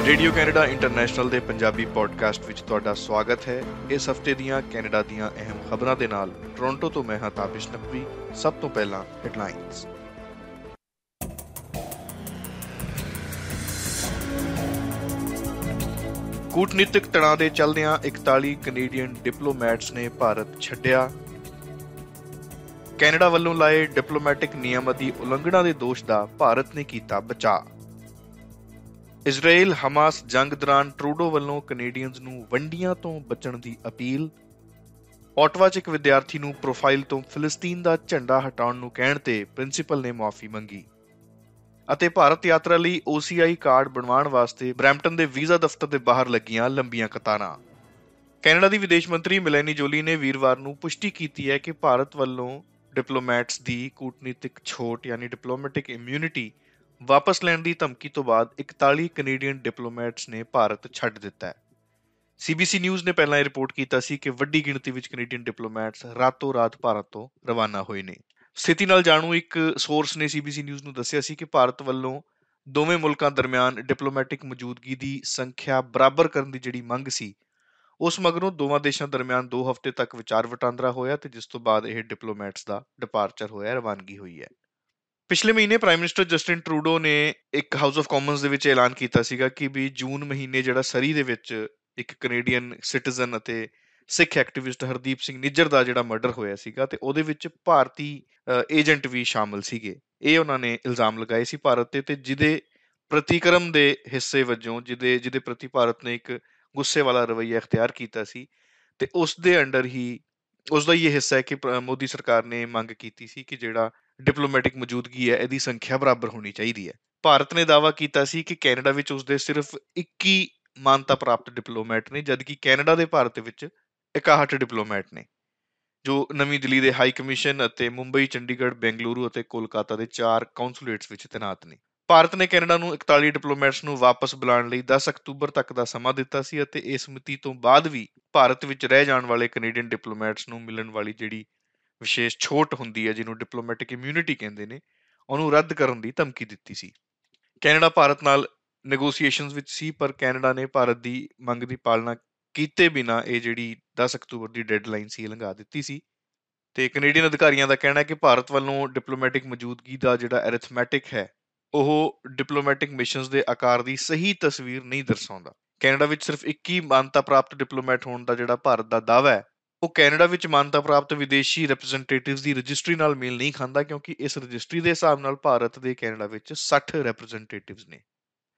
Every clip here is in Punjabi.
ਰੇਡੀਓ ਕੈਨੇਡਾ ਇੰਟਰਨੈਸ਼ਨਲ ਦੇ ਪੰਜਾਬੀ ਪੋਡਕਾਸਟ ਵਿੱਚ ਤੁਹਾਡਾ ਸਵਾਗਤ ਹੈ। ਇਸ ਹਫਤੇ ਦੀਆਂ ਕੈਨੇਡਾ ਦੀਆਂ ਅਹਿਮ ਖਬਰਾਂ ਦੇ ਨਾਲ ਟੋਰਾਂਟੋ ਤੋਂ ਮੈਂ ਹਾਂ ਤਾਬਿਸ਼ ਨਕਵੀ। ਸਭ ਤੋਂ ਪਹਿਲਾਂ ਹੈਡਲਾਈਨਸ। ਕੂਟਨੀਤਿਕ ਤਣਾਅ ਦੇ ਚੱਲਦਿਆਂ 41 ਕੈਨੇਡੀਅਨ ਡਿਪਲੋਮੈਟਸ ਨੇ ਭਾਰਤ ਛੱਡਿਆ। ਕੈਨੇਡਾ ਵੱਲੋਂ ਲਾਏ ਡਿਪਲੋਮੈਟਿਕ ਨਿਯਮਾਂ ਦੀ ਉਲੰਘਣਾ ਦੇ ਦੋਸ਼ ਦਾ ਭਾਰਤ ਨੇ ਕੀਤਾ ਬਚਾਅ। ਇਜ਼ਰਾਈਲ ਹਮਾਸ ਜੰਗ ਦੌਰਾਨ ਟਰੂਡੋ ਵੱਲੋਂ ਕੈਨੇਡੀਅਨਜ਼ ਨੂੰ ਵੰਡੀਆਂ ਤੋਂ ਬਚਣ ਦੀ ਅਪੀਲ। ਓਟਵਾ 'ਚ ਇੱਕ ਵਿਦਿਆਰਥੀ ਨੂੰ ਪ੍ਰੋਫਾਈਲ ਤੋਂ ਫਿਲਸਤੀਨ ਦਾ ਝੰਡਾ ਹਟਾਉਣ ਨੂੰ ਕਹਿਣ ਤੇ ਪ੍ਰਿੰਸੀਪਲ ਨੇ ਮੁਆਫ਼ੀ ਮੰਗੀ। ਅਤੇ ਭਾਰਤ ਯਾਤਰਾ ਲਈ OCI ਕਾਰਡ ਬਣਵਾਉਣ ਵਾਸਤੇ ਬਰੈਂਪਟਨ ਦੇ ਵੀਜ਼ਾ ਦਫ਼ਤਰ ਦੇ ਬਾਹਰ ਲੱਗੀਆਂ ਲੰਬੀਆਂ ਕਤਾਰਾਂ। ਕੈਨੇਡਾ ਦੀ ਵਿਦੇਸ਼ ਮੰਤਰੀ ਮਿਲੈਨੀ ਜੋਲੀ ਨੇ ਵੀਰਵਾਰ ਨੂੰ ਪੁਸ਼ਟੀ ਕੀਤੀ ਹੈ ਕਿ ਭਾਰਤ ਵੱਲੋਂ ਡਿਪਲੋਮੈਟਸ ਦੀ ਕੂਟਨੀਤਿਕ ਛੋਟ ਯਾਨੀ ਡਿਪਲੋਮੈਟਿਕ ਇਮਿਊਨਿਟੀ ਵਾਪਸ ਲੈਣ ਦੀ ਧਮਕੀ ਤੋਂ ਬਾਅਦ 41 ਕੈਨੇਡੀਅਨ ਡਿਪਲੋਮੈਟਸ ਨੇ ਭਾਰਤ ਛੱਡ ਦਿੱਤਾ ਹੈ। CBC ਨਿਊਜ਼ ਨੇ ਪਹਿਲਾਂ ਇਹ ਰਿਪੋਰਟ ਕੀਤਾ ਸੀ ਕਿ ਵੱਡੀ ਗਿਣਤੀ ਵਿੱਚ ਕੈਨੇਡੀਅਨ ਡਿਪਲੋਮੈਟਸ ਰਾਤੋਂ ਰਾਤ ਭਾਰਤ ਤੋਂ ਰਵਾਨਾ ਹੋਏ ਨੇ। ਸਥਿਤੀ ਨਾਲ ਜਾਣੂ ਇੱਕ ਸੋਰਸ ਨੇ CBC ਨਿਊਜ਼ ਨੂੰ ਦੱਸਿਆ ਸੀ ਕਿ ਭਾਰਤ ਵੱਲੋਂ ਦੋਵੇਂ ਮੁਲਕਾਂ ਦਰਮਿਆਨ ਡਿਪਲੋਮੈਟਿਕ ਮੌਜੂਦਗੀ ਦੀ ਸੰਖਿਆ ਬਰਾਬਰ ਕਰਨ ਦੀ ਜਿਹੜੀ ਮੰਗ ਸੀ, ਉਸ ਮਗਰੋਂ ਦੋਵਾਂ ਦੇਸ਼ਾਂ ਦਰਮਿਆਨ 2 ਹਫ਼ਤੇ ਤੱਕ ਵਿਚਾਰ ਵਟਾਂਦਰਾ ਹੋਇਆ ਤੇ ਜਿਸ ਤੋਂ ਬਾਅਦ ਇਹ ਡਿਪਲੋਮੈਟਸ ਦਾ ਡਿਪਾਰਚਰ ਹੋਇਆ, ਰਵਾਨਗੀ ਹੋਈ ਹੈ। ਪਿਛਲੇ ਮਹੀਨੇ ਪ੍ਰਾਈਮ ਮਿਨਿਸਟਰ ਜਸਟਿਨ ਟਰੂਡੋ ਨੇ ਇੱਕ ਹਾਊਸ ਆਫ ਕਾਮਨਸ ਦੇ ਵਿੱਚ ਐਲਾਨ ਕੀਤਾ ਸੀਗਾ ਕਿ ਵੀ ਜੂਨ ਮਹੀਨੇ ਜਿਹੜਾ ਸਰੀ ਦੇ ਵਿੱਚ ਇੱਕ ਕੈਨੇਡੀਅਨ ਸਿਟੀਜ਼ਨ ਅਤੇ ਸਿੱਖ ਐਕਟਿਵਿਸਟ ਹਰਦੀਪ ਸਿੰਘ ਨਿੱਜਰ ਦਾ ਜਿਹੜਾ ਮਰਡਰ ਹੋਇਆ ਸੀਗਾ ਤੇ ਉਹਦੇ ਵਿੱਚ ਭਾਰਤੀ ਏਜੰਟ ਵੀ ਸ਼ਾਮਲ ਸੀਗੇ। ਇਹ ਉਹਨਾਂ ਨੇ ਇਲਜ਼ਾਮ ਲਗਾਏ ਸੀ ਭਾਰਤ ਤੇ ਜਿਹਦੇ ਪ੍ਰਤੀਕਰਮ ਦੇ ਹਿੱਸੇ ਵਜੋਂ ਜਿਹਦੇ ਪ੍ਰਤੀ ਭਾਰਤ ਨੇ ਇੱਕ ਗੁੱਸੇ ਵਾਲਾ ਰਵੱਈਆ ਅਖਤਿਆਰ ਕੀਤਾ ਸੀ ਤੇ ਉਸ ਦੇ ਅੰਡਰ ਹੀ ਉਸਦਾ ਇਹ ਹਿੱਸਾ ਹੈ ਕਿ ਮੋਦੀ ਸਰਕਾਰ ਨੇ ਮੰਗ ਕੀਤੀ ਸੀ ਕਿ ਜਿਹੜਾ ਡਿਪਲੋਮੈਟਿਕ ਮੌਜੂਦਗੀ ਹੈ ਇਹਦੀ ਸੰਖਿਆ ਬਰਾਬਰ ਹੋਣੀ ਚਾਹੀਦੀ ਹੈ। ਭਾਰਤ ਨੇ ਦਾਅਵਾ ਕੀਤਾ ਸੀ ਕਿ ਕੈਨੇਡਾ ਵਿੱਚ ਉਸਦੇ ਸਿਰਫ 21 ਮਾਨਤਾ ਪ੍ਰਾਪਤ ਡਿਪਲੋਮੈਟ ਨੇ, ਜਦਕਿ ਕੈਨੇਡਾ ਦੇ ਭਾਰਤ ਵਿੱਚ 61 ਡਿਪਲੋਮੈਟ ਨੇ ਜੋ ਨਵੀਂ ਦਿੱਲੀ ਦੇ ਹਾਈ ਕਮਿਸ਼ਨ ਅਤੇ ਮੁੰਬਈ, ਚੰਡੀਗੜ੍ਹ, ਬੈਂਗਲੁਰੂ ਅਤੇ ਕੋਲਕਾਤਾ ਦੇ 4 ਕੌਂਸੂਲੇਟਸ ਵਿੱਚ ਤੈਨਾਤ ਨੇ। ਭਾਰਤ ਨੇ ਕੈਨੇਡਾ ਨੂੰ 41 ਡਿਪਲੋਮੈਟਸ ਨੂੰ ਵਾਪਸ ਬੁਲਾਉਣ ਲਈ 10 ਅਕਤੂਬਰ ਤੱਕ ਦਾ ਸਮਾਂ ਦਿੱਤਾ ਸੀ ਅਤੇ ਇਸ ਮਿਤੀ ਤੋਂ ਬਾਅਦ ਵੀ ਭਾਰਤ ਵਿੱਚ ਰਹਿ ਜਾਣ ਵਾਲੇ ਕੈਨੇਡੀਅਨ ਡਿਪਲੋਮੈਟਸ ਨੂੰ ਮਿਲਣ ਵਾਲੀ ਜਿਹੜੀ ਵਿਸ਼ੇਸ਼ ਛੋਟ ਹੁੰਦੀ ਹੈ, ਜਿਹਨੂੰ ਡਿਪਲੋਮੈਟਿਕ ਇਮਿਊਨਿਟੀ ਕਹਿੰਦੇ ਨੇ, ਉਹਨੂੰ ਰੱਦ ਕਰਨ ਦੀ ਧਮਕੀ ਦਿੱਤੀ ਸੀ। ਕੈਨੇਡਾ ਭਾਰਤ ਨਾਲ ਨੈਗੋਸੀਏਸ਼ਨਸ ਵਿੱਚ ਸੀ, ਪਰ ਕੈਨੇਡਾ ਨੇ ਭਾਰਤ ਦੀ ਮੰਗ ਦੀ ਪਾਲਣਾ ਕੀਤੇ ਬਿਨਾਂ ਇਹ ਜਿਹੜੀ 10 ਅਕਤੂਬਰ ਦੀ ਡੈਡਲਾਈਨ ਸੀ ਲੰਘਾ ਦਿੱਤੀ ਸੀ। ਤੇ ਕੈਨੇਡੀਅਨ ਅਧਿਕਾਰੀਆਂ ਦਾ ਕਹਿਣਾ ਹੈ ਕਿ ਭਾਰਤ ਵੱਲੋਂ ਡਿਪਲੋਮੈਟਿਕ ਮੌਜੂਦਗੀ ਦਾ ਜਿਹੜਾ ਐਰਿਥਮੈਟਿਕ ਹੈ ਉਹ ਡਿਪਲੋਮੈਟਿਕ ਮਿਸ਼ਨਸ ਦੇ ਆਕਾਰ ਦੀ ਸਹੀ ਤਸਵੀਰ ਨਹੀਂ ਦਰਸਾਉਂਦਾ। ਕੈਨੇਡਾ ਵਿੱਚ ਸਿਰਫ 21 ਮਾਨਤਾ ਪ੍ਰਾਪਤ ਡਿਪਲੋਮੈਟ ਹੋਣ ਦਾ ਜਿਹੜਾ ਭਾਰਤ ਦਾ ਦਾਅਵਾ ਹੈ ਉਹ ਕੈਨੇਡਾ ਵਿੱਚ ਮਾਨਤਾ ਪ੍ਰਾਪਤ ਵਿਦੇਸ਼ੀ ਰਿਪਰੈਜ਼ੈਂਟੇਟਿਵਸ ਦੀ ਰਜਿਸਟਰੀ ਨਾਲ ਮੇਲ ਨਹੀਂ ਖਾਂਦਾ, ਕਿਉਂਕਿ ਇਸ ਰਜਿਸਟਰੀ ਦੇ ਹਿਸਾਬ ਨਾਲ ਭਾਰਤ ਦੇ ਕੈਨੇਡਾ ਵਿੱਚ 60 ਰਿਪਰੈਜ਼ੈਂਟੇਟਿਵਸ ਨੇ।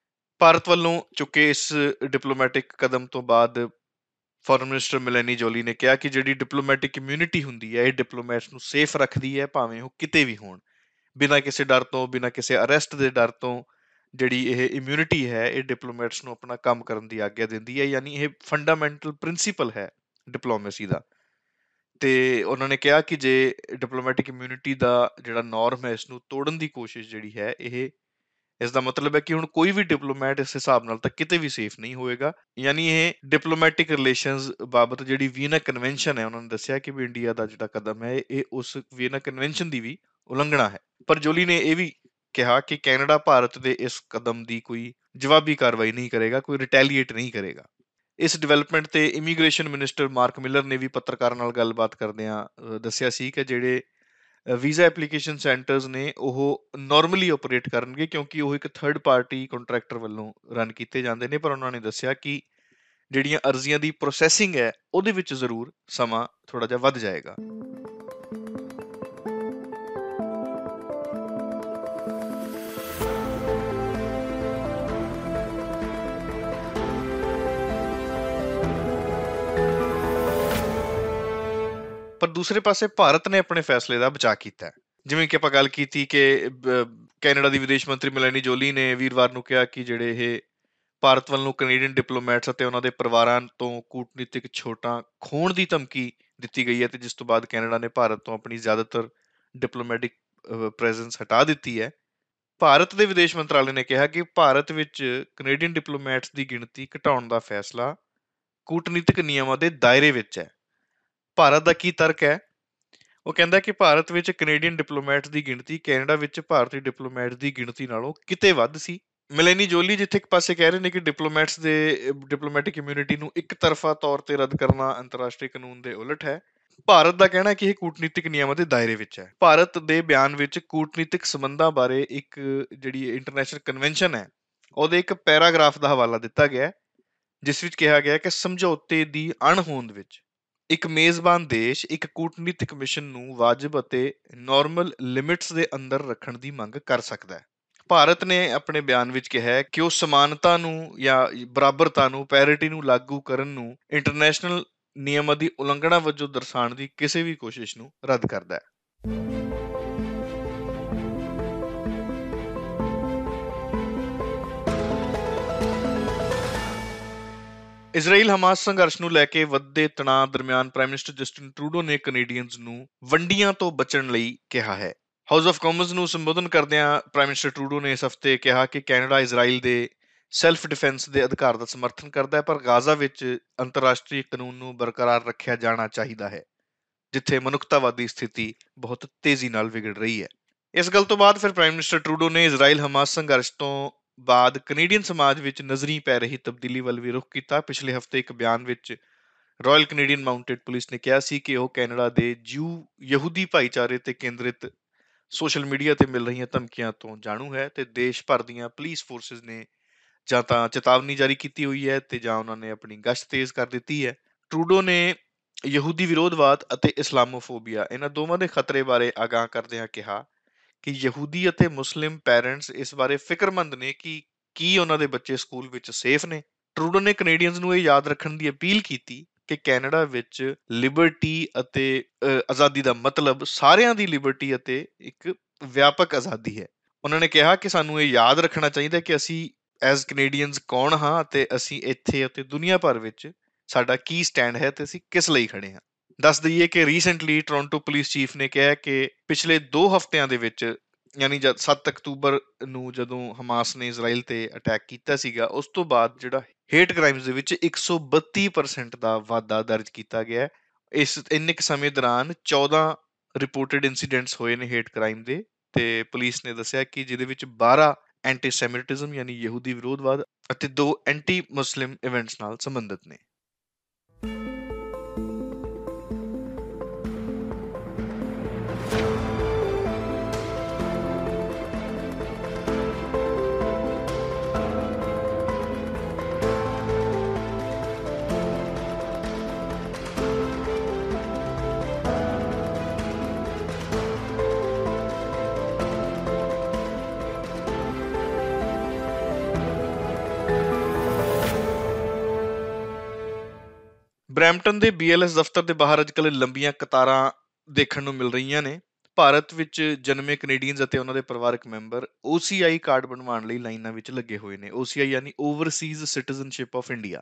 ਭਾਰਤ ਵੱਲੋਂ ਚੁੱਕੇ ਇਸ ਡਿਪਲੋਮੈਟਿਕ ਕਦਮ ਤੋਂ ਬਾਅਦ ਫੋਰਨ ਮਿਨਿਸਟਰ ਮਿਲੈਨੀ ਜੋਲੀ ਨੇ ਕਿਹਾ ਕਿ ਜਿਹੜੀ ਡਿਪਲੋਮੈਟਿਕ ਇਮਿਊਨਿਟੀ ਹੁੰਦੀ ਹੈ ਇਹ ਡਿਪਲੋਮੈਟਸ ਨੂੰ ਸੇਫ ਰੱਖਦੀ ਹੈ, ਭਾਵੇਂ ਉਹ ਕਿਤੇ ਵੀ ਹੋਣ। ਬਿਨਾਂ ਕਿਸੇ ਡਰ ਤੋਂ, ਬਿਨਾਂ ਕਿਸੇ ਅਰੈਸਟ ਦੇ ਡਰ ਤੋਂ ਜਿਹੜੀ ਇਹ ਇਮਿਊਨਿਟੀ ਹੈ ਇਹ ਡਿਪਲੋਮੈਟਸ ਨੂੰ ਆਪਣਾ ਕੰਮ ਕਰਨ ਦੀ ਆਗਿਆ ਦਿੰਦੀ ਹੈ, ਯਾਨੀ ਇਹ ਫੰਡਾਮੈਂਟਲ ਪ੍ਰਿੰਸੀਪਲ ਹੈ ਡਿਪਲੋਮੇਸੀ ਦਾ। ਤੇ ਉਹਨਾਂ ਨੇ ਕਿਹਾ ਕਿ ਜੇ ਡਿਪਲੋਮੈਟਿਕ ਇਮਿਊਨਿਟੀ ਦਾ ਜਿਹੜਾ ਨੋਰਮ ਹੈ ਇਸ ਨੂੰ ਤੋੜਨ ਦੀ ਕੋਸ਼ਿਸ਼ ਜਿਹੜੀ ਹੈ ਇਸ ਦਾ ਮਤਲਬ ਹੈ ਕਿ ਹੁਣ ਕੋਈ ਵੀ ਡਿਪਲੋਮੈਟ ਇਸ ਹਿਸਾਬ ਨਾਲ ਤਾਂ ਕਿਤੇ ਵੀ ਸੇਫ ਨਹੀਂ ਹੋਏਗਾ। ਯਾਨੀ ਇਹ ਡਿਪਲੋਮੈਟਿਕ ਰਿਲੇਸ਼ਨਸ ਬਾਬਤ ਜਿਹੜੀ ਵੀਨਾ ਕਨਵੈਨਸ਼ਨ ਹੈ, ਉਹਨਾਂ ਨੇ ਦੱਸਿਆ ਕਿ ਵੀ ਇੰਡੀਆ ਦਾ ਜਿਹੜਾ ਕਦਮ ਹੈ ਇਹ ਉਸ ਵੀਨਾ ਕਨਵੈਨਸ਼ਨ ਦੀ ਵੀ ਉਲੰਘਣਾ ਹੈ। ਪਰ ਜੋਲੀ ਨੇ ਇਹ ਵੀ ਕਿਹਾ ਕਿ ਕੈਨੇਡਾ ਭਾਰਤ ਦੇ ਇਸ ਕਦਮ ਦੀ ਕੋਈ ਜਵਾਬੀ ਕਾਰਵਾਈ ਨਹੀਂ ਕਰੇਗਾ, ਕੋਈ ਰਿਟੈਲੀਏਟ ਨਹੀਂ ਕਰੇਗਾ। ਇਸ ਡਿਵੈਲਪਮੈਂਟ ਤੇ ਇਮੀਗ੍ਰੇਸ਼ਨ ਮਿਨਿਸਟਰ ਮਾਰਕ ਮਿਲਰ ਨੇ ਵੀ ਪੱਤਰਕਾਰਾਂ ਨਾਲ ਗੱਲਬਾਤ ਕਰਦਿਆਂ ਦੱਸਿਆ ਸੀ ਕਿ ਜਿਹੜੇ ਵੀਜ਼ਾ ਐਪਲੀਕੇਸ਼ਨ ਸੈਂਟਰਸ ਨੇ ਉਹ ਨਾਰਮਲੀ ਆਪਰੇਟ ਕਰਨਗੇ, ਕਿਉਂਕਿ ਉਹ ਇੱਕ ਥਰਡ ਪਾਰਟੀ ਕੰਟਰੈਕਟਰ ਵੱਲੋਂ ਰਨ ਕੀਤੇ ਜਾਂਦੇ ਨੇ। ਪਰ ਉਹਨਾਂ ਨੇ ਦੱਸਿਆ ਕਿ ਜਿਹੜੀਆਂ ਅਰਜ਼ੀਆਂ ਦੀ ਪ੍ਰੋਸੈਸਿੰਗ ਹੈ ਉਹਦੇ ਵਿੱਚ ਜ਼ਰੂਰ ਸਮਾਂ ਥੋੜਾ ਜਿਹਾ ਵੱਧ ਜਾਏਗਾ। ਪਰ ਦੂਸਰੇ ਪਾਸੇ ਭਾਰਤ ਨੇ ਆਪਣੇ ਫੈਸਲੇ ਦਾ ਬਚਾਅ ਕੀਤਾ। ਜਿਵੇਂ ਕਿ ਆਪਾਂ ਗੱਲ ਕੀਤੀ ਕਿ ਕੈਨੇਡਾ ਦੀ ਵਿਦੇਸ਼ ਮੰਤਰੀ ਮਿਲੈਨੀ ਜੋਲੀ ਨੇ ਵੀਰਵਾਰ ਨੂੰ ਕਿਹਾ ਕਿ ਜਿਹੜੇ ਇਹ ਭਾਰਤ ਵੱਲੋਂ ਕੈਨੇਡੀਅਨ ਡਿਪਲੋਮੈਟਸ ਅਤੇ ਉਹਨਾਂ ਦੇ ਪਰਿਵਾਰਾਂ ਤੋਂ ਕੂਟਨੀਤਿਕ ਛੋਟਾਂ ਖੋਹਣ ਦੀ ਧਮਕੀ ਦਿੱਤੀ ਗਈ ਹੈ ਤੇ ਜਿਸ ਤੋਂ ਬਾਅਦ ਕੈਨੇਡਾ ਨੇ ਭਾਰਤ ਤੋਂ ਆਪਣੀ ਜ਼ਿਆਦਾਤਰ ਡਿਪਲੋਮੈਟਿਕ ਪ੍ਰੈਜ਼ੈਂਸ ਹਟਾ ਦਿੱਤੀ ਹੈ। ਭਾਰਤ ਦੇ ਵਿਦੇਸ਼ ਮੰਤਰਾਲੇ ਨੇ ਕਿਹਾ ਕਿ ਭਾਰਤ ਵਿੱਚ ਕੈਨੇਡੀਅਨ ਡਿਪਲੋਮੈਟਸ ਦੀ ਗਿਣਤੀ ਘਟਾਉਣ ਦਾ ਫੈਸਲਾ ਕੂਟਨੀਤਿਕ ਨਿਯਮਾਂ ਦੇ ਦਾਇਰੇ ਵਿੱਚ ਹੈ। ਭਾਰਤ ਦਾ ਕੀ ਤਰਕ ਹੈ? ਉਹ ਕਹਿੰਦਾ ਕਿ ਭਾਰਤ ਵਿੱਚ ਕੈਨੇਡੀਅਨ ਡਿਪਲੋਮੈਟਸ ਦੀ ਗਿਣਤੀ ਕੈਨੇਡਾ ਵਿੱਚ ਭਾਰਤੀ ਡਿਪਲੋਮੈਟਸ ਦੀ ਗਿਣਤੀ ਨਾਲੋਂ ਕਿਤੇ ਵੱਧ ਸੀ ਮਿਲੇਨੀ ਜੋਲੀ ਜਿੱਥੇ ਇੱਕ ਪਾਸੇ ਕਹਿ ਰਹੇ ਨੇ ਕਿ ਡਿਪਲੋਮੈਟਿਕ ਕਮਿਊਨਿਟੀ ਨੂੰ ਇੱਕ ਤਰਫਾ ਤੌਰ ਤੇ ਰੱਦ ਕਰਨਾ ਅੰਤਰਰਾਸ਼ਟਰੀ ਕਾਨੂੰਨ ਦੇ ਉਲਟ ਹੈ। ਭਾਰਤ ਦਾ ਕਹਿਣਾ ਹੈ ਕਿ ਇਹ ਕੂਟਨੀਤਿਕ ਨਿਯਮਾਂ ਦੇ ਦਾਇਰੇ ਵਿੱਚ ਹੈ। ਭਾਰਤ ਦੇ ਬਿਆਨ ਵਿੱਚ ਕੂਟਨੀਤਿਕ ਸੰਬੰਧਾਂ ਬਾਰੇ ਇੱਕ ਜਿਹੜੀ ਇੰਟਰਨੈਸ਼ਨਲ ਕਨਵੈਨਸ਼ਨ ਹੈ ਉਹਦੇ ਇੱਕ ਪੈਰਾਗ੍ਰਾਫ ਦਾ ਹਵਾਲਾ ਦਿੱਤਾ ਗਿਆ ਹੈ, ਜਿਸ ਵਿੱਚ ਕਿਹਾ ਗਿਆ ਕਿ ਸਮਝੌਤੇ ਦੀ ਅਣਹੋਂਦ ਵਿੱਚ ਇੱਕ ਮੇਜ਼ਬਾਨ ਦੇਸ਼ ਇੱਕ ਕੂਟਨੀਤਿਕ ਮਿਸ਼ਨ ਨੂੰ ਵਾਜਬ ਅਤੇ ਨਾਰਮਲ ਲਿਮਿਟਸ ਦੇ ਅੰਦਰ ਰੱਖਣ ਦੀ ਮੰਗ ਕਰ ਸਕਦਾ ਹੈ। ਭਾਰਤ ਨੇ ਆਪਣੇ ਬਿਆਨ ਵਿੱਚ ਕਿਹਾ ਹੈ ਕਿ ਉਹ ਸਮਾਨਤਾ ਨੂੰ ਜਾਂ ਬਰਾਬਰਤਾ ਨੂੰ ਪੈਰਿਟੀ ਨੂੰ ਲਾਗੂ ਕਰਨ ਨੂੰ ਇੰਟਰਨੈਸ਼ਨਲ ਨਿਯਮਾਂ ਦੀ ਉਲੰਘਣਾ ਵਜੋਂ ਦਰਸਾਉਣ ਦੀ ਕਿਸੇ ਵੀ ਕੋਸ਼ਿਸ਼ ਨੂੰ ਰੱਦ ਕਰਦਾ ਹੈ। ਇਜ਼ਰਾਈਲ ਹਮਾਸ ਸੰਘਰਸ਼ ਨੂੰ ਲੈ ਕੇ ਵੱਧਦੇ ਤਣਾਅ ਦਰਮਿਆਨ ਪ੍ਰਾਈਮ ਮਿਨਿਸਟਰ ਜਸਟਿਨ ਟਰੂਡੋ ਨੇ ਕੈਨੇਡੀਅਨਜ਼ ਨੂੰ ਵੰਡੀਆਂ ਤੋਂ ਬਚਣ ਲਈ ਕਿਹਾ ਹੈ। ਹਾਊਸ ਆਫ ਕਾਮਨਸ ਨੂੰ ਸੰਬੋਧਨ ਕਰਦਿਆਂ ਪ੍ਰਾਈਮ ਮਿਨਿਸਟਰ ਟਰੂਡੋ ਨੇ ਇਸ ਹਫ਼ਤੇ ਕਿਹਾ ਕਿ ਕੈਨੇਡਾ ਇਜ਼ਰਾਈਲ ਦੇ ਸੈਲਫ ਡਿਫੈਂਸ ਦੇ ਅਧਿਕਾਰ ਦਾ ਸਮਰਥਨ ਕਰਦਾ ਹੈ, ਪਰ ਗਾਜ਼ਾ ਵਿੱਚ ਅੰਤਰਰਾਸ਼ਟਰੀ ਕਾਨੂੰਨ ਨੂੰ ਬਰਕਰਾਰ ਰੱਖਿਆ ਜਾਣਾ ਚਾਹੀਦਾ ਹੈ, ਜਿੱਥੇ ਮਨੁੱਖਤਾਵਾਦੀ ਸਥਿਤੀ ਬਹੁਤ ਤੇਜ਼ੀ ਨਾਲ ਵਿਗੜ ਰਹੀ ਹੈ। ਇਸ ਗੱਲ ਤੋਂ ਬਾਅਦ ਫਿਰ ਪ੍ਰਾਈਮ ਮਿਨਿਸਟਰ ਟਰੂਡੋ ਨੇ ਇਜ਼ਰਾਈਲ ਹਮਾਸ ਸੰਘਰਸ਼ ਤੋਂ ਬਾਅਦ ਕੈਨੇਡੀਅਨ ਸਮਾਜ ਵਿੱਚ ਨਜ਼ਰੀ ਪੈ ਰਹੀ ਤਬਦੀਲੀ ਵੱਲ ਵੀ ਰੁਖ ਕੀਤਾ। ਪਿਛਲੇ ਹਫ਼ਤੇ ਇੱਕ ਬਿਆਨ ਵਿੱਚ ਰਾਇਲ ਕੈਨੇਡੀਅਨ ਮਾਊਂਟੇਡ ਪੁਲਿਸ ਨੇ ਕਿਹਾ ਸੀ ਕਿ ਉਹ ਕੈਨੇਡਾ ਦੇ ਯਹੂਦੀ ਭਾਈਚਾਰੇ ਤੇ ਕੇਂਦਰਿਤ ਸੋਸ਼ਲ ਮੀਡੀਆ ਤੇ ਮਿਲ ਰਹੀਆਂ ਧਮਕੀਆਂ ਤੋਂ ਜਾਣੂ ਹੈ ਤੇ ਦੇਸ਼ ਭਰ ਦੀਆਂ ਪੁਲਿਸ ਫੋਰਸਿਸ ਨੇ ਜਾਂ ਤਾਂ ਚੇਤਾਵਨੀ ਜਾਰੀ ਕੀਤੀ ਹੋਈ ਹੈ ਤੇ ਜਾਂ ਉਹਨਾਂ ਨੇ ਆਪਣੀ ਗਸ਼ਤ ਤੇਜ਼ ਕਰ ਦਿੱਤੀ ਹੈ। ਟਰੂਡੋ ਨੇ ਯਹੂਦੀ ਵਿਰੋਧਵਾਦ ਅਤੇ ਇਸਲਾਮੋਫੋਬੀਆ ਇਹਨਾਂ ਦੋਵਾਂ ਦੇ ਖਤਰੇ ਬਾਰੇ ਆਗਾਹ ਕਰਦਿਆਂ ਕਿਹਾ ਕਿ ਯਹੂਦੀ ਅਤੇ ਮੁਸਲਿਮ ਪੈਰੈਂਟਸ ਇਸ ਬਾਰੇ ਫਿਕਰਮੰਦ ਨੇ ਕਿ ਕੀ ਉਹਨਾਂ ਦੇ ਬੱਚੇ ਸਕੂਲ ਵਿੱਚ ਸੇਫ ਨੇ। ਟਰੂਡੋ ਨੇ ਕੈਨੇਡੀਅਨਜ਼ ਨੂੰ ਇਹ ਯਾਦ ਰੱਖਣ ਦੀ ਅਪੀਲ ਕੀਤੀ ਕਿ ਕੈਨੇਡਾ ਵਿੱਚ ਲਿਬਰਟੀ ਅਤੇ ਆਜ਼ਾਦੀ ਦਾ ਮਤਲਬ ਸਾਰਿਆਂ ਦੀ ਲਿਬਰਟੀ ਅਤੇ ਇੱਕ ਵਿਆਪਕ ਆਜ਼ਾਦੀ ਹੈ। ਉਹਨਾਂ ਨੇ ਕਿਹਾ ਕਿ ਸਾਨੂੰ ਇਹ ਯਾਦ ਰੱਖਣਾ ਚਾਹੀਦਾ ਕਿ ਅਸੀਂ ਐਜ਼ ਕੈਨੇਡੀਅਨਜ਼ ਕੌਣ ਹਾਂ ਅਤੇ ਅਸੀਂ ਇੱਥੇ ਅਤੇ ਦੁਨੀਆ ਭਰ ਵਿੱਚ ਸਾਡਾ ਕੀ ਸਟੈਂਡ ਹੈ ਤੇ ਅਸੀਂ ਕਿਸ ਲਈ ਖੜੇ ਹਾਂ। ਦੱਸ ਦਈਏ ਕਿ ਰੀਸੈਂਟਲੀ ਟੋਰਾਂਟੋ ਪੁਲਿਸ ਚੀਫ ਨੇ ਕਿਹਾ ਕਿ ਪਿਛਲੇ 2 ਹਫ਼ਤਿਆਂ ਦੇ ਵਿੱਚ ਯਾਨੀ ਜਦ 7 ਅਕਤੂਬਰ ਨੂੰ ਜਦੋਂ ਹਮਾਸ ਨੇ ਇਜ਼ਰਾਈਲ ਤੇ ਅਟੈਕ ਕੀਤਾ ਸੀਗਾ, ਉਸ ਤੋਂ ਬਾਅਦ ਜਿਹੜਾ ਹੇਟ ਕ੍ਰਾਈਮਸ ਦੇ ਵਿੱਚ 132% ਦਾ ਵਾਧਾ ਦਰਜ ਕੀਤਾ ਗਿਆ ਹੈ। ਇਸ ਇੰਨੇ ਕੁ ਸਮੇਂ ਦੌਰਾਨ 14 ਰਿਪੋਰਟਡ ਇਨਸੀਡੈਂਟਸ ਹੋਏ ਨੇ ਹੇਟ ਕ੍ਰਾਈਮ ਦੇ, ਤੇ ਪੁਲਿਸ ਨੇ ਦੱਸਿਆ ਕਿ ਜਿਹਦੇ ਵਿੱਚ 12 ਐਂਟੀਸੈਮਿਟਿਜ਼ਮ ਯਾਨੀ ਯਹੂਦੀ ਵਿਰੋਧਵਾਦ ਅਤੇ 2 ਐਂਟੀ ਮੁਸਲਿਮ ਇਵੈਂਟਸ ਨਾਲ ਸੰਬੰਧਿਤ ਨੇ। ਬਰੈਂਪਟਨ ਦੇ BLS ਦਫ਼ਤਰ ਦੇ ਬਾਹਰ ਅੱਜ ਕੱਲ੍ਹ ਲੰਬੀਆਂ ਕਤਾਰਾਂ ਦੇਖਣ ਨੂੰ ਮਿਲ ਰਹੀਆਂ ਨੇ। ਭਾਰਤ ਵਿੱਚ ਜਨਮੇ ਕੈਨੇਡੀਅਨਜ਼ ਅਤੇ ਉਹਨਾਂ ਦੇ ਪਰਿਵਾਰਕ ਮੈਂਬਰ OCI ਕਾਰਡ ਬਣਵਾਉਣ ਲਈ ਲਾਈਨਾਂ ਵਿੱਚ ਲੱਗੇ ਹੋਏ ਨੇ। OCI ਯਾਨੀ ਓਵਰਸੀਜ਼ ਸਿਟੀਜ਼ਨਸ਼ਿਪ ਆਫ ਇੰਡੀਆ।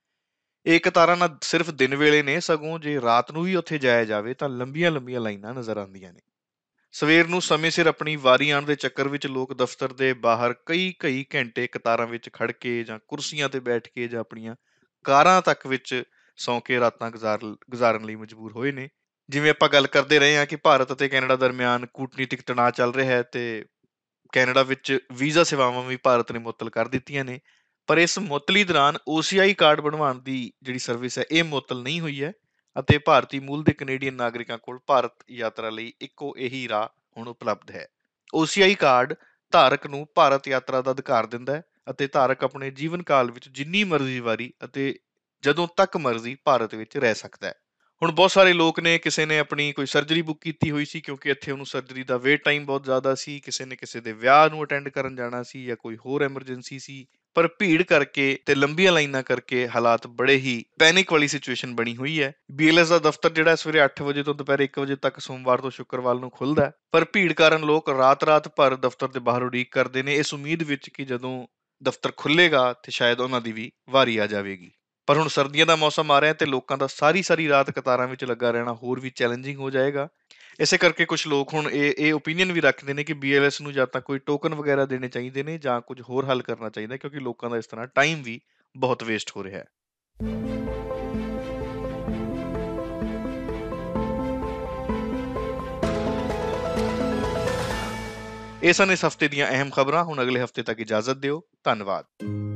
ਇਹ ਕਤਾਰਾਂ ਨਾ ਸਿਰਫ ਦਿਨ ਵੇਲੇ ਨੇ, ਸਗੋਂ ਜੇ ਰਾਤ ਨੂੰ ਵੀ ਉੱਥੇ ਜਾਇਆ ਜਾਵੇ ਤਾਂ ਲੰਬੀਆਂ ਲੰਬੀਆਂ ਲਾਈਨਾਂ ਨਜ਼ਰ ਆਉਂਦੀਆਂ ਨੇ। ਸਵੇਰ ਨੂੰ ਸਮੇਂ ਸਿਰ ਆਪਣੀ ਵਾਰੀ ਆਉਣ ਦੇ ਚੱਕਰ ਵਿੱਚ ਲੋਕ ਦਫ਼ਤਰ ਦੇ ਬਾਹਰ ਕਈ ਘੰਟੇ ਕਤਾਰਾਂ ਵਿੱਚ ਖੜ ਕੇ ਜਾਂ ਕੁਰਸੀਆਂ ਤੇ ਬੈਠ ਕੇ ਜਾਂ ਆਪਣੀਆਂ ਕਾਰਾਂ ਤੱਕ ਵਿੱਚ ਸੌਂ ਕੇ ਰਾਤਾਂ ਗੁਜ਼ਾਰਨ ਲਈ ਮਜਬੂਰ ਹੋਏ ਨੇ। ਜਿਵੇਂ ਆਪਾਂ ਗੱਲ ਕਰਦੇ ਰਹੇ ਹਾਂ ਕਿ ਭਾਰਤ ਅਤੇ ਕੈਨੇਡਾ ਦਰਮਿਆਨ ਕੂਟਨੀਤਿਕ ਤਣਾਅ ਚੱਲ ਰਿਹਾ ਹੈ ਤੇ ਕੈਨੇਡਾ ਵਿੱਚ ਵੀਜ਼ਾ ਸੇਵਾਵਾਂ ਵੀ ਭਾਰਤ ਨੇ ਮੁਅੱਤਲ ਕਰ ਦਿੱਤੀਆਂ ਨੇ, ਪਰ ਇਸ ਮੁਅੱਤਲੀ ਦੌਰਾਨ OCI ਕਾਰਡ ਬਣਵਾਉਣ ਦੀ ਜਿਹੜੀ ਸਰਵਿਸ ਹੈ ਇਹ ਮੁਅੱਤਲ ਨਹੀਂ ਹੋਈ ਹੈ ਅਤੇ ਭਾਰਤੀ ਮੂਲ ਦੇ ਕੈਨੇਡੀਅਨ ਨਾਗਰਿਕਾਂ ਕੋਲ ਭਾਰਤ ਯਾਤਰਾ ਲਈ ਇੱਕੋ ਇਹੀ ਰਾਹ ਹੁਣ ਉਪਲਬਧ ਹੈ। OCI ਕਾਰਡ ਧਾਰਕ ਨੂੰ ਭਾਰਤ ਯਾਤਰਾ ਦਾ ਅਧਿਕਾਰ ਦਿੰਦਾ ਹੈ ਅਤੇ ਧਾਰਕ ਆਪਣੇ ਜੀਵਨ ਕਾਲ ਵਿੱਚ ਜਿੰਨੀ ਮਰਜ਼ੀ ਵਾਰੀ ਅਤੇ ਜਦੋਂ ਤੱਕ ਮਰਜ਼ੀ ਭਾਰਤ ਵਿੱਚ ਰਹਿ ਸਕਦਾ ਹੈ। ਹੁਣ ਬਹੁਤ ਸਾਰੇ ਲੋਕ ਨੇ, ਕਿਸੇ ਨੇ ਆਪਣੀ ਕੋਈ ਸਰਜਰੀ ਬੁੱਕ ਕੀਤੀ ਹੋਈ ਸੀ ਕਿਉਂਕਿ ਇੱਥੇ ਉਹਨੂੰ ਸਰਜਰੀ ਦਾ ਵੇਟ ਟਾਈਮ ਬਹੁਤ ਜ਼ਿਆਦਾ ਸੀ, ਕਿਸੇ ਨੇ ਕਿਸੇ ਦੇ ਵਿਆਹ ਨੂੰ ਅਟੈਂਡ ਕਰਨ ਜਾਣਾ ਸੀ ਜਾਂ ਕੋਈ ਹੋਰ ਐਮਰਜੈਂਸੀ ਸੀ, ਪਰ ਭੀੜ ਕਰਕੇ ਤੇ ਲੰਬੀਆਂ ਲਾਈਨਾਂ ਕਰਕੇ ਹਾਲਾਤ ਬੜੇ ਹੀ ਪੈਨਿਕ ਵਾਲੀ ਸਿਚੁਏਸ਼ਨ ਬਣੀ ਹੋਈ ਹੈ। BLS ਦਾ ਦਫ਼ਤਰ ਜਿਹੜਾ ਸਵੇਰੇ 8 ਵਜੇ ਤੋਂ ਦੁਪਹਿਰ 1 ਵਜੇ ਤੱਕ ਸੋਮਵਾਰ ਤੋਂ ਸ਼ੁੱਕਰਵਾਰ ਨੂੰ ਖੁੱਲਦਾ ਹੈ, ਪਰ ਭੀੜ ਕਾਰਨ ਲੋਕ ਰਾਤ ਭਰ ਦਫ਼ਤਰ ਦੇ ਬਾਹਰ ਉਡੀਕ ਕਰਦੇ ਨੇ ਇਸ ਉਮੀਦ ਵਿੱਚ ਕਿ ਜਦੋਂ ਦਫ਼ਤਰ ਖੁੱਲੇਗਾ ਤੇ ਸ਼ਾਇਦ ਉਹਨਾਂ ਦੀ ਵੀ ਵਾਰੀ ਆ ਜਾਵੇਗੀ। ਪਰ ਹੁਣ ਸਰਦੀਆਂ ਦਾ ਮੌਸਮ ਆ ਰਿਹਾ ਤੇ ਲੋਕਾਂ ਦਾ ਸਾਰੀ ਰਾਤ ਕਤਾਰਾਂ ਵਿੱਚ ਲੱਗਾ ਰਹਿਣਾ ਹੋਰ ਵੀ ਚੈਲੰਜਿੰਗ ਹੋ ਜਾਏਗਾ। ਇਸੇ ਕਰਕੇ ਕੁਝ ਲੋਕ ਹੁਣ ਇਹ ਓਪੀਨੀਅਨ ਵੀ ਰੱਖਦੇ ਨੇ ਕਿ BLS ਨੂੰ ਜਾਂ ਤਾਂ ਕੋਈ ਟੋਕਨ ਵਗੈਰਾ ਦੇਣੇ ਚਾਹੀਦੇ ਨੇ ਜਾਂ ਕੁਝ ਹੋਰ ਹੱਲ ਕਰਨਾ ਚਾਹੀਦਾ, ਕਿਉਂਕਿ ਲੋਕਾਂ ਦਾ ਇਸ ਤਰ੍ਹਾਂ ਟਾਈਮ ਵੀ ਬਹੁਤ ਵੇਸਟ ਹੋ ਰਿਹਾ ਹੈ। ਇਹ ਸਨ ਇਸ ਹਫਤੇ ਦੀਆਂ ਅਹਿਮ ਖਬਰਾਂ। ਹੁਣ ਅਗਲੇ ਹਫਤੇ ਤੱਕ ਇਜਾਜ਼ਤ ਦਿਓ। ਧੰਨਵਾਦ।